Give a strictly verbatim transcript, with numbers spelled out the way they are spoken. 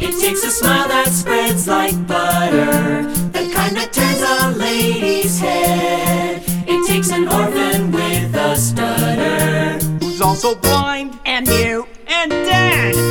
It takes a smile that spreads like butter, the kind that turns a lady's head. It takes an orphan with a stutter, who's also blind And you and dead.